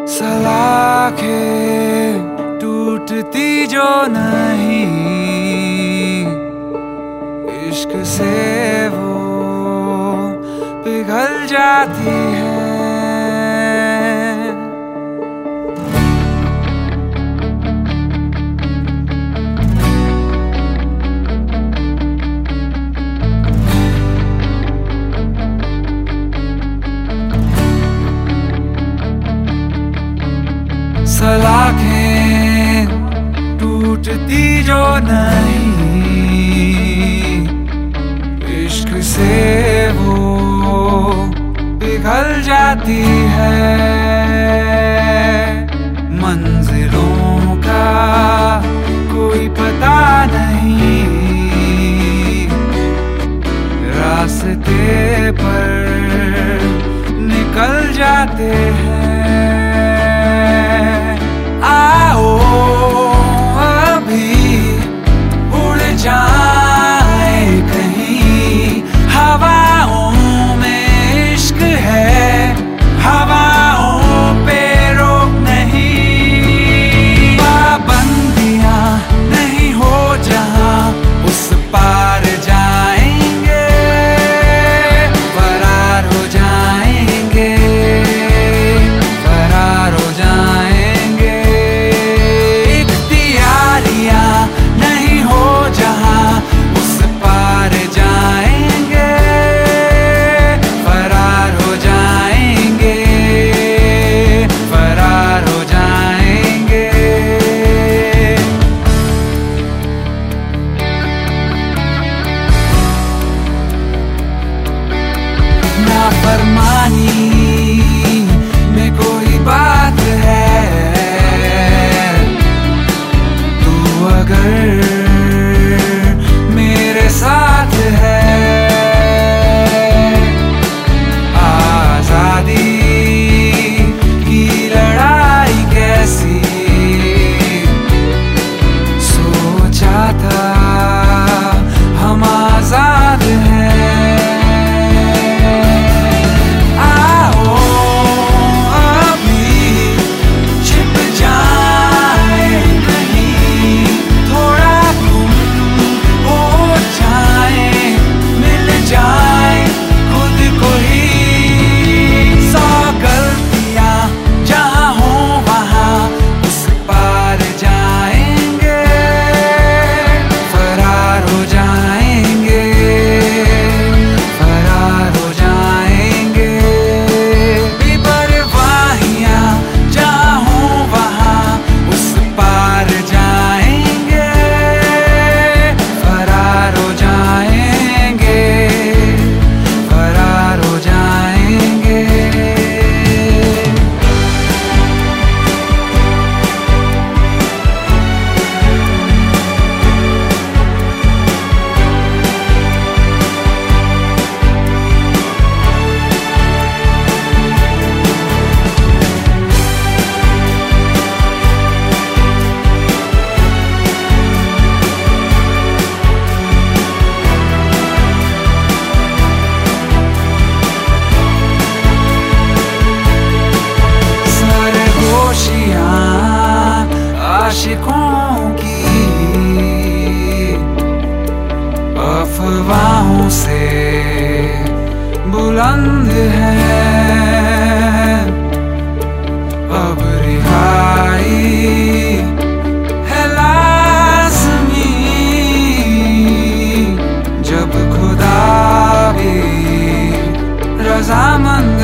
सलाखें टूटती जो नहीं, इश्क से वो पिघल जाती है। सलाखें टूटती जो नहीं, इश्क से वो पिघल जाती है। मंजिलों का कोई पता नहीं, रास्ते पर निकल जाते हैं। आओ अभी उड़ जाए कहीं, हवाओं में इश्क है, हवाओं पे रोक नहीं। पाबंदियां नहीं हो जहां, उस पार जाएंगे, फरार हो जाएंगे, फरार हो जाएंगे। फरमानी में कोई बात है, तू अगर मेरे साथ है, आजादी की लड़ाई कैसी सोचा था, हम आजाद हैं। आशिकों की अफवाहों से बुलंद है, अब रिहाई है लाज़मी, जब खुदा भी रज़ामंद